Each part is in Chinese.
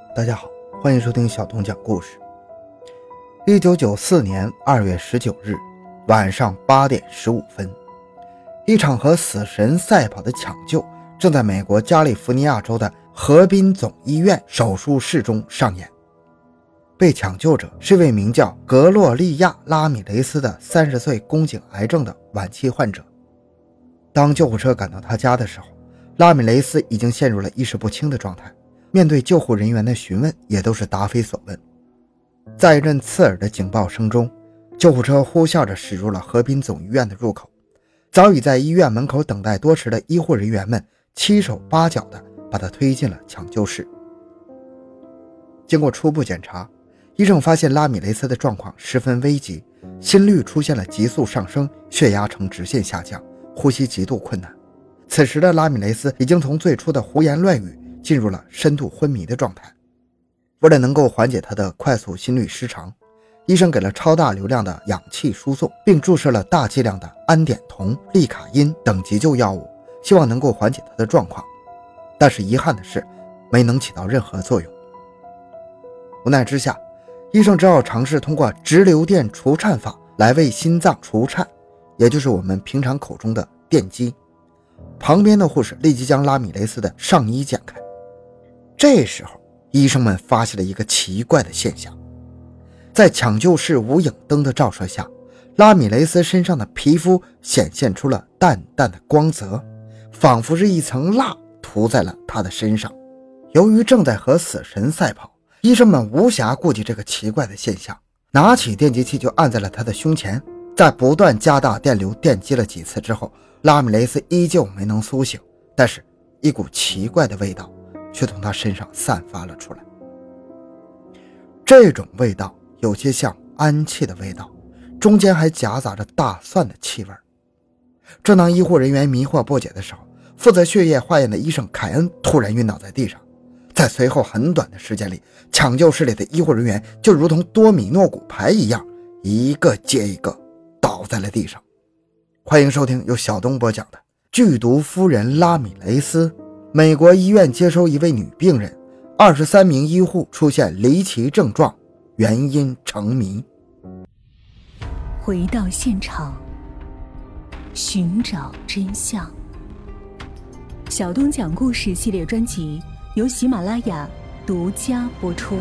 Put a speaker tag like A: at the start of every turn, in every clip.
A: 大家好，欢迎收听小东讲故事。1994年2月19日晚上8点15分，一场和死神赛跑的抢救正在美国加利福尼亚州的河滨总医院手术室中上演。被抢救者是一位名叫格洛利亚·拉米雷斯的30岁宫颈癌症的晚期患者。当救护车赶到他家的时候，拉米雷斯已经陷入了意识不清的状态，面对救护人员的询问也都是答非所问。在一阵刺耳的警报声中，救护车呼啸着驶入了河滨总医院的入口。早已在医院门口等待多时的医护人员们七手八脚地把他推进了抢救室。经过初步检查，医生发现拉米雷斯的状况十分危急，心率出现了急速上升，血压呈直线下降，呼吸极度困难。此时的拉米雷斯已经从最初的胡言乱语进入了深度昏迷的状态。为了能够缓解他的快速心律失常，医生给了超大流量的氧气输送，并注射了大剂量的胺碘酮、利卡因等急救药物，希望能够缓解他的状况。但是遗憾的是，没能起到任何作用。无奈之下，医生只好尝试通过直流电除颤法来为心脏除颤，也就是我们平常口中的电击。旁边的护士立即将拉米雷斯的上衣剪开。这时候，医生们发现了一个奇怪的现象。在抢救室无影灯的照射下，拉米雷斯身上的皮肤显现出了淡淡的光泽，仿佛是一层蜡涂在了他的身上。由于正在和死神赛跑，医生们无暇顾及这个奇怪的现象，拿起电击器就按在了他的胸前。在不断加大电流电击了几次之后，拉米雷斯依旧没能苏醒，但是一股奇怪的味道却从他身上散发了出来。这种味道有些像氨气的味道，中间还夹杂着大蒜的气味。正当医护人员迷惑不解的时候，负责血液化验的医生凯恩突然晕倒在地上。在随后很短的时间里，抢救室里的医护人员就如同多米诺骨牌一样，一个接一个倒在了地上。欢迎收听由小东播讲的《剧毒夫人拉米雷斯》。美国医院接收一位女病人，23名医护出现离奇症状，原因成谜。
B: 回到现场，寻找真相。小东讲故事系列专辑由喜马拉雅独家播出。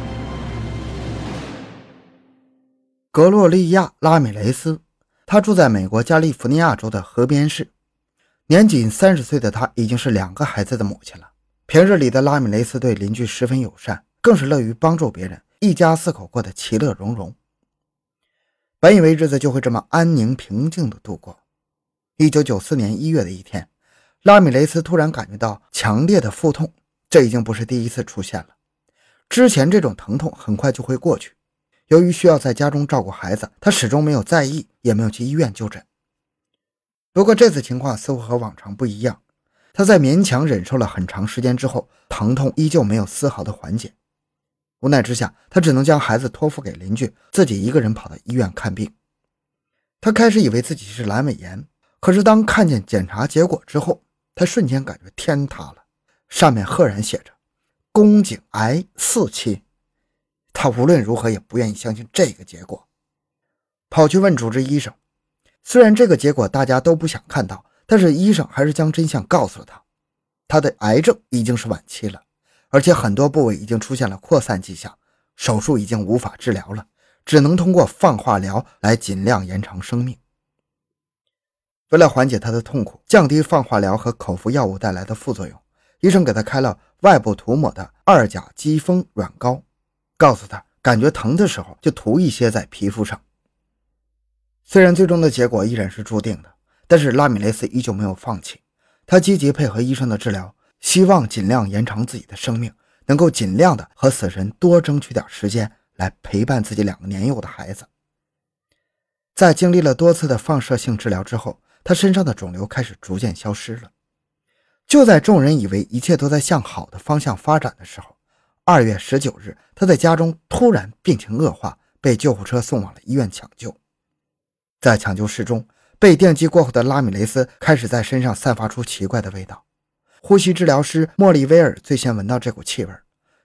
A: 格洛利亚·拉米雷斯，他住在美国加利福尼亚州的河边市。年仅30岁的他已经是2个孩子的母亲了。平日里的拉米雷斯对邻居十分友善，更是乐于帮助别人，一家4口过得其乐融融。本以为日子就会这么安宁平静地度过。1994年1月的一天，拉米雷斯突然感觉到强烈的腹痛，这已经不是第一次出现了。之前这种疼痛很快就会过去。由于需要在家中照顾孩子，他始终没有在意，也没有去医院就诊。不过这次情况似乎和往常不一样，他在勉强忍受了很长时间之后，疼痛依旧没有丝毫的缓解。无奈之下，他只能将孩子托付给邻居，自己一个人跑到医院看病。他开始以为自己是阑尾炎，可是当看见检查结果之后，他瞬间感觉天塌了，上面赫然写着宫颈癌4期。他无论如何也不愿意相信这个结果，跑去问主治医生。虽然这个结果大家都不想看到，但是医生还是将真相告诉了他。他的癌症已经是晚期了，而且很多部位已经出现了扩散迹象，手术已经无法治疗了，只能通过放化疗来尽量延长生命。为了缓解他的痛苦，降低放化疗和口服药物带来的副作用，医生给他开了外部涂抹的2甲基酚软膏，告诉他感觉疼的时候就涂一些在皮肤上。虽然最终的结果依然是注定的，但是拉米雷斯依旧没有放弃。他积极配合医生的治疗，希望尽量延长自己的生命，能够尽量的和死神多争取点时间来陪伴自己2个年幼的孩子。在经历了多次的放射性治疗之后，他身上的肿瘤开始逐渐消失了。就在众人以为一切都在向好的方向发展的时候，2月19日，他在家中突然病情恶化，被救护车送往了医院抢救。在抢救室中，被电击过后的拉米雷斯开始在身上散发出奇怪的味道。呼吸治疗师莫利威尔最先闻到这股气味，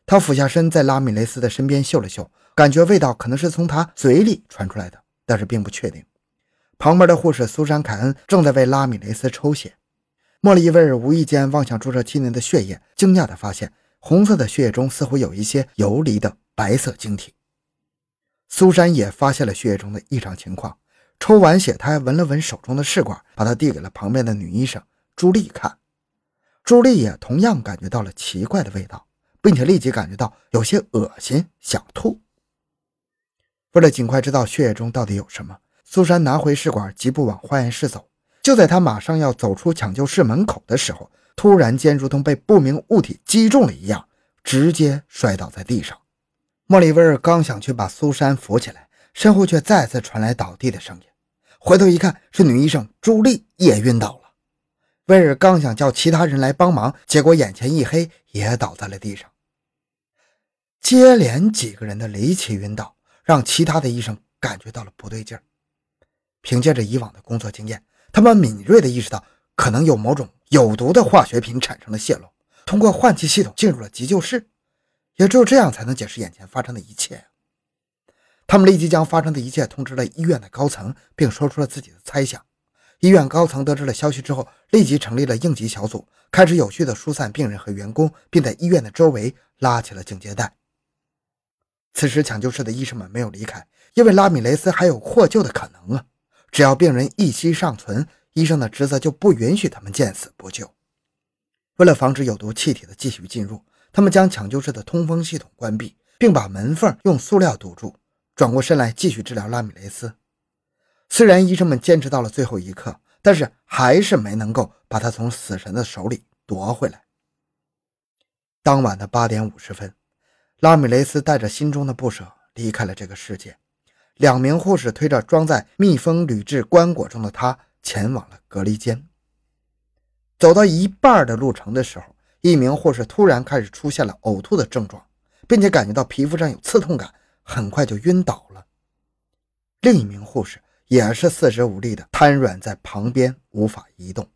A: 他俯下身在拉米雷斯的身边嗅了嗅，感觉味道可能是从他嘴里传出来的，但是并不确定。旁边的护士苏珊·凯恩正在为拉米雷斯抽血。莫里维尔无意间望向注射7年的血液，惊讶地发现红色的血液中似乎有一些游离的白色晶体。苏珊也发现了血液中的异常情况，抽完血她还闻了闻手中的试管，把它递给了旁边的女医生朱莉看。朱莉也同样感觉到了奇怪的味道，并且立即感觉到有些恶心，想吐。为了尽快知道血液中到底有什么，苏珊拿回试管，疾步往化验室走。就在她马上要走出抢救室门口的时候，突然间如同被不明物体击中了一样，直接摔倒在地上。莫里维尔刚想去把苏珊扶起来，身后却再次传来倒地的声音。回头一看，是女医生朱莉也晕倒了。威尔刚想叫其他人来帮忙，结果眼前一黑，也倒在了地上。接连几个人的离奇晕倒，让其他的医生感觉到了不对劲儿。凭借着以往的工作经验，他们敏锐地意识到可能有某种有毒的化学品产生了泄漏，通过换气系统进入了急救室，也只有这样才能解释眼前发生的一切。他们立即将发生的一切通知了医院的高层，并说出了自己的猜想。医院高层得知了消息之后，立即成立了应急小组，开始有序地疏散病人和员工，并在医院的周围拉起了警戒带。此时抢救室的医生们没有离开，因为拉米雷斯还有获救的可能啊！只要病人一息尚存，医生的职责就不允许他们见死不救。为了防止有毒气体的继续进入，他们将抢救室的通风系统关闭，并把门缝用塑料堵住，转过身来继续治疗拉米雷斯。虽然医生们坚持到了最后一刻，但是还是没能够把他从死神的手里夺回来。当晚的8点50分，拉米雷斯带着心中的不舍离开了这个世界。2名护士推着装在密封铝制棺椁中的他前往了隔离间。走到一半的路程的时候，一名护士突然开始出现了呕吐的症状，并且感觉到皮肤上有刺痛感，很快就晕倒了。另一名护士也是四肢无力的瘫软在旁边，无法移动。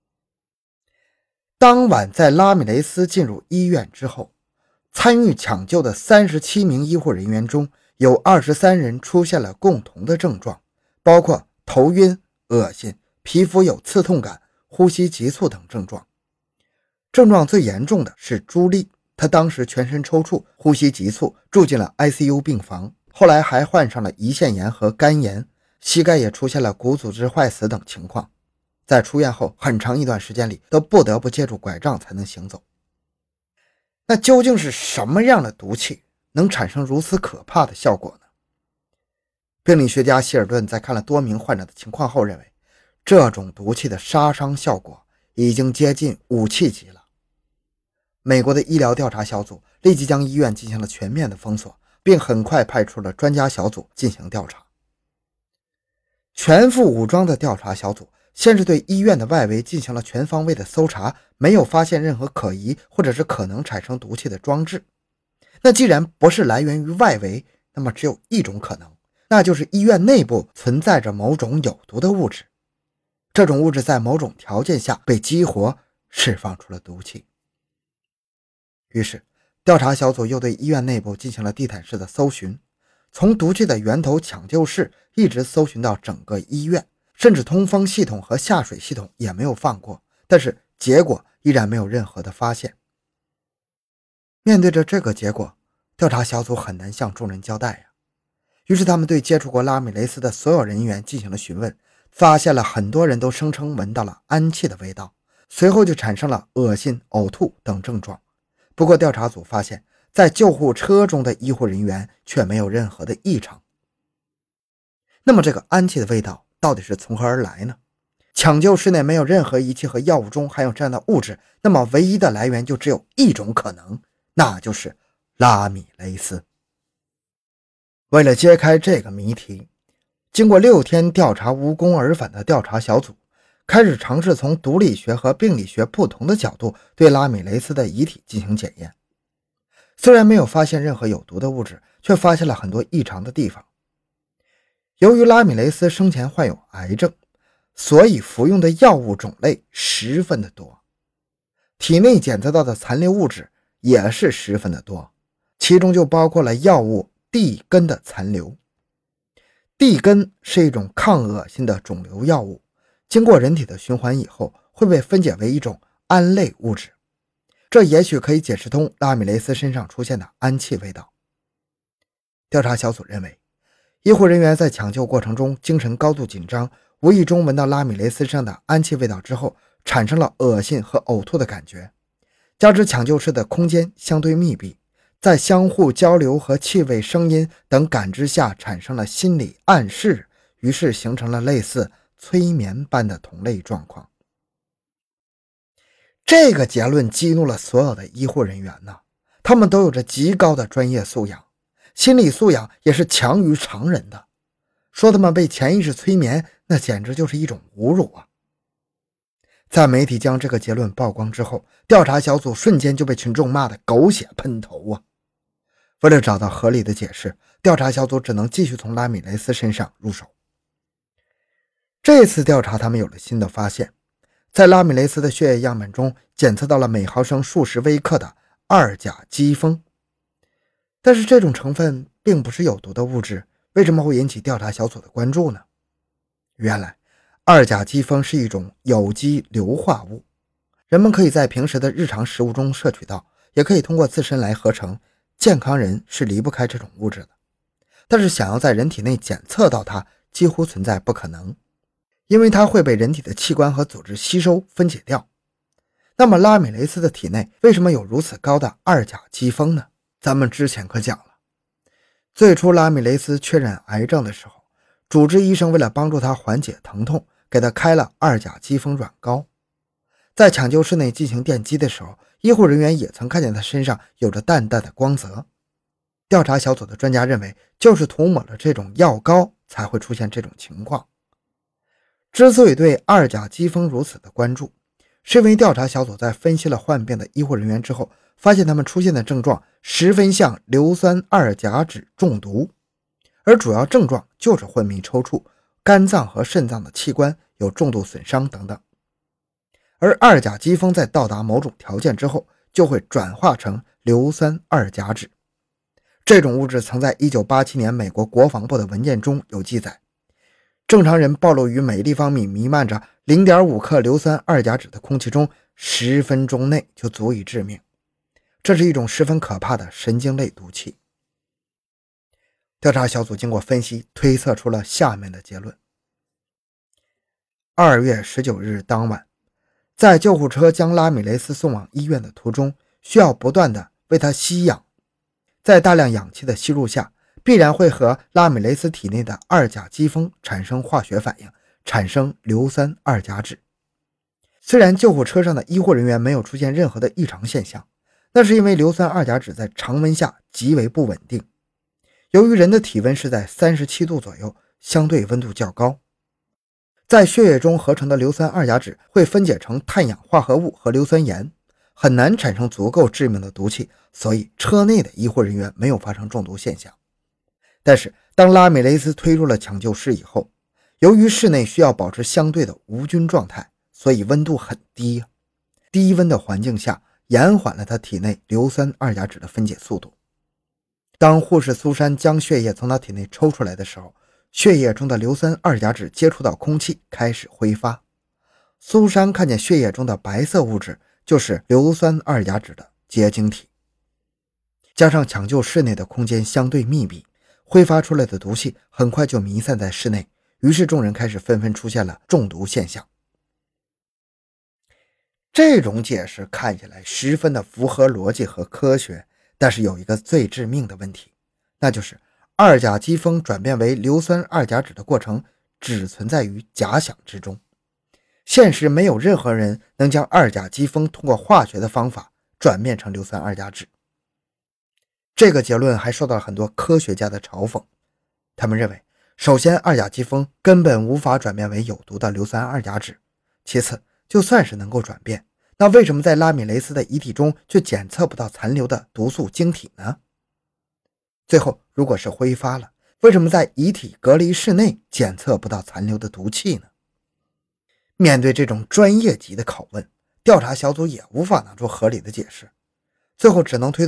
A: 当晚在拉米雷斯进入医院之后，参与抢救的37名医护人员中有23人出现了共同的症状，包括头晕、恶心、皮肤有刺痛感、呼吸急促等症状。症状最严重的是朱莉，她当时全身抽搐，呼吸急促，住进了 ICU 病房，后来还患上了胰腺炎和肝炎，膝盖也出现了骨组织坏死等情况。在出院后很长一段时间里都不得不借助拐杖才能行走。那究竟是什么样的毒气能产生如此可怕的效果呢？病理学家希尔顿在看了多名患者的情况后认为，这种毒气的杀伤效果已经接近武器级了。美国的医疗调查小组立即将医院进行了全面的封锁，并很快派出了专家小组进行调查。全副武装的调查小组先是对医院的外围进行了全方位的搜查，没有发现任何可疑或者是可能产生毒气的装置。那既然不是来源于外围，那么只有一种可能，那就是医院内部存在着某种有毒的物质。这种物质在某种条件下被激活，释放出了毒气。于是调查小组又对医院内部进行了地毯式的搜寻，从毒气的源头抢救室一直搜寻到整个医院，甚至通风系统和下水系统也没有放过，但是结果依然没有任何的发现。面对着这个结果，调查小组很难向众人交代呀。于是他们对接触过拉米雷斯的所有人员进行了询问，发现了很多人都声称闻到了氨气的味道，随后就产生了恶心、呕吐等症状。不过调查组发现，在救护车中的医护人员却没有任何的异常。那么这个氨气的味道到底是从何而来呢？抢救室内没有任何仪器和药物中含有这样的物质，那么唯一的来源就只有一种可能，那就是拉米雷斯。为了揭开这个谜题，经过6天调查无功而返的调查小组开始尝试从毒理学和病理学不同的角度对拉米雷斯的遗体进行检验。虽然没有发现任何有毒的物质，却发现了很多异常的地方。由于拉米雷斯生前患有癌症，所以服用的药物种类十分的多，体内检测到的残留物质也是十分的多， 其中就包括了药物地根的残留。地根是一种抗恶心的肿瘤药物，经过人体的循环以后会被分解为一种胺类物质，这也许可以解释通拉米雷斯身上出现的氨气味道。调查小组认为，医护人员在抢救过程中精神高度紧张，无意中闻到拉米雷斯身上的氨气味道之后，产生了恶心和呕吐的感觉，加之抢救室的空间相对密闭，在相互交流和气味、声音等感知下产生了心理暗示，于是形成了类似催眠般的同类状况。这个结论激怒了所有的医护人员呢，他们都有着极高的专业素养，心理素养也是强于常人的，说他们被潜意识催眠，那简直就是一种侮辱啊！在媒体将这个结论曝光之后，调查小组瞬间就被群众骂得狗血喷头啊！为了找到合理的解释，调查小组只能继续从拉米雷斯身上入手。这次调查他们有了新的发现，在拉米雷斯的血液样本中检测到了每毫升数十微克的二甲基酚，但是这种成分并不是有毒的物质，为什么会引起调查小组的关注呢？原来二甲基酚是一种有机硫化物，人们可以在平时的日常食物中摄取到，也可以通过自身来合成，健康人是离不开这种物质的。但是想要在人体内检测到它，几乎存在不可能，因为它会被人体的器官和组织吸收分解掉。那么拉米雷斯的体内为什么有如此高的二甲基酚呢？咱们之前可讲了，最初拉米雷斯确诊癌症的时候，主治医生为了帮助他缓解疼痛，给他开了二甲基酚软膏。在抢救室内进行电击的时候，医护人员也曾看见他身上有着淡淡的光泽。调查小组的专家认为，就是涂抹了这种药膏才会出现这种情况。之所以对二甲基酚如此的关注，是因为调查小组在分析了患病的医护人员之后，发现他们出现的症状十分像硫酸二甲酯中毒，而主要症状就是昏迷抽搐，肝脏和肾脏的器官有重度损伤等等。而二甲基酚在到达某种条件之后，就会转化成硫酸二甲酯。这种物质曾在1987年美国国防部的文件中有记载，正常人暴露于每立方米弥漫着 0.5 克硫酸二甲酯的空气中，10分钟内就足以致命。这是一种十分可怕的神经类毒气。调查小组经过分析，推测出了下面的结论。2月19日当晚，在救护车将拉米雷斯送往医院的途中，需要不断的为他吸氧，在大量氧气的吸入下，必然会和拉米雷斯体内的二甲基酚产生化学反应，产生硫酸二甲酯。虽然救护车上的医护人员没有出现任何的异常现象，那是因为硫酸二甲酯在常温下极为不稳定，由于人的体温是在37度左右，相对温度较高，在血液中合成的硫酸二甲酯会分解成碳氧化合物和硫酸盐，很难产生足够致命的毒气，所以车内的医护人员没有发生中毒现象。但是当拉米雷斯推入了抢救室以后，由于室内需要保持相对的无菌状态，所以温度很低，低温的环境下延缓了他体内硫酸二甲酯的分解速度。当护士苏珊将血液从他体内抽出来的时候，血液中的硫酸二甲酯接触到空气开始挥发。苏珊看见血液中的白色物质就是硫酸二甲酯的结晶体，加上抢救室内的空间相对密闭，挥发出来的毒气很快就弥散在室内，于是众人开始纷纷出现了中毒现象。这种解释看起来十分的符合逻辑和科学，但是有一个最致命的问题，那就是二甲基酚转变为硫酸二甲酯的过程只存在于假想之中，现实没有任何人能将二甲基酚通过化学的方法转变成硫酸二甲酯。这个结论还受到了很多科学家的嘲讽，他们认为，首先二甲基酚根本无法转变为有毒的硫酸二甲酯，其次就算是能够转变，那为什么在拉米雷斯的遗体中却检测不到残留的毒素晶体呢？最后，如果是挥发了，为什么在遗体隔离室内检测不到残留的毒气呢？面对这种专业级的拷问，调查小组也无法拿出合理的解释，最后只能推脱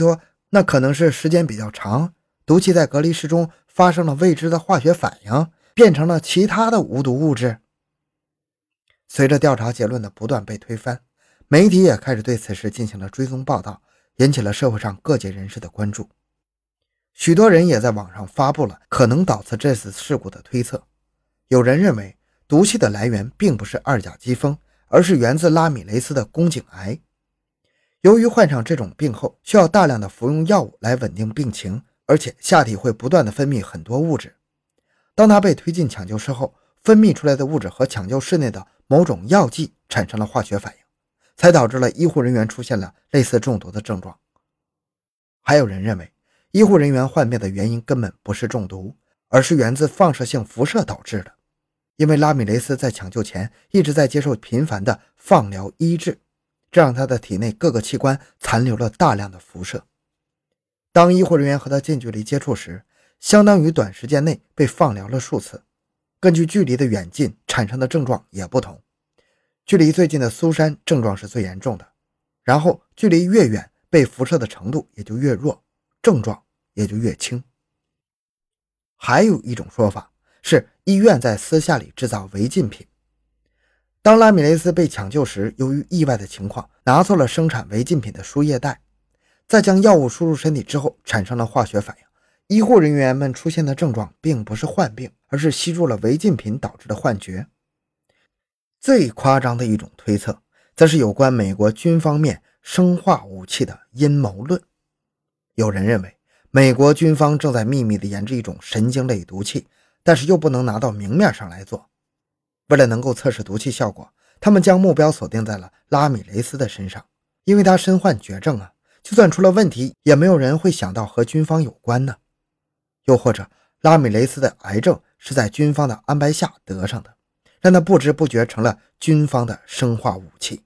A: 那可能是时间比较长，毒气在隔离室中发生了未知的化学反应，变成了其他的无毒物质。随着调查结论的不断被推翻，媒体也开始对此事进行了追踪报道，引起了社会上各界人士的关注。许多人也在网上发布了可能导致这次事故的推测。有人认为毒气的来源并不是二甲基酚，而是源自拉米雷斯的宫颈癌。由于患上这种病后需要大量的服用药物来稳定病情，而且下体会不断的分泌很多物质。当他被推进抢救室后，分泌出来的物质和抢救室内的某种药剂产生了化学反应，才导致了医护人员出现了类似中毒的症状。还有人认为医护人员患病的原因根本不是中毒，而是源自放射性辐射导致的。因为拉米雷斯在抢救前一直在接受频繁的放疗医治，这让他的体内各个器官残留了大量的辐射。当医护人员和他近距离接触时，相当于短时间内被放疗了数次。根据距离的远近产生的症状也不同，距离最近的苏珊症状是最严重的，然后距离越远被辐射的程度也就越弱，症状也就越轻。还有一种说法是医院在私下里制造违禁品。当拉米雷斯被抢救时，由于意外的情况拿错了生产违禁品的输液袋，在将药物输入身体之后产生了化学反应。医护人员们出现的症状并不是患病，而是吸入了违禁品导致的幻觉。最夸张的一种推测则是有关美国军方面生化武器的阴谋论。有人认为美国军方正在秘密地研制一种神经类毒气，但是又不能拿到明面上来做。为了能够测试毒气效果，他们将目标锁定在了拉米雷斯的身上，因为他身患绝症啊，就算出了问题也没有人会想到和军方有关呢。又或者拉米雷斯的癌症是在军方的安排下得上的，让他不知不觉成了军方的生化武器。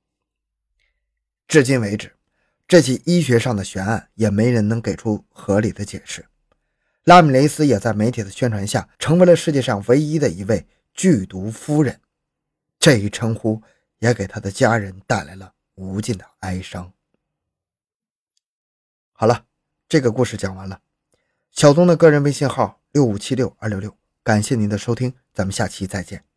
A: 至今为止，这起医学上的悬案也没人能给出合理的解释。拉米雷斯也在媒体的宣传下成为了世界上唯一的一位剧毒夫人，这一称呼也给他的家人带来了无尽的哀伤。好了，这个故事讲完了。小东的个人微信号6576-266，感谢您的收听，咱们下期再见。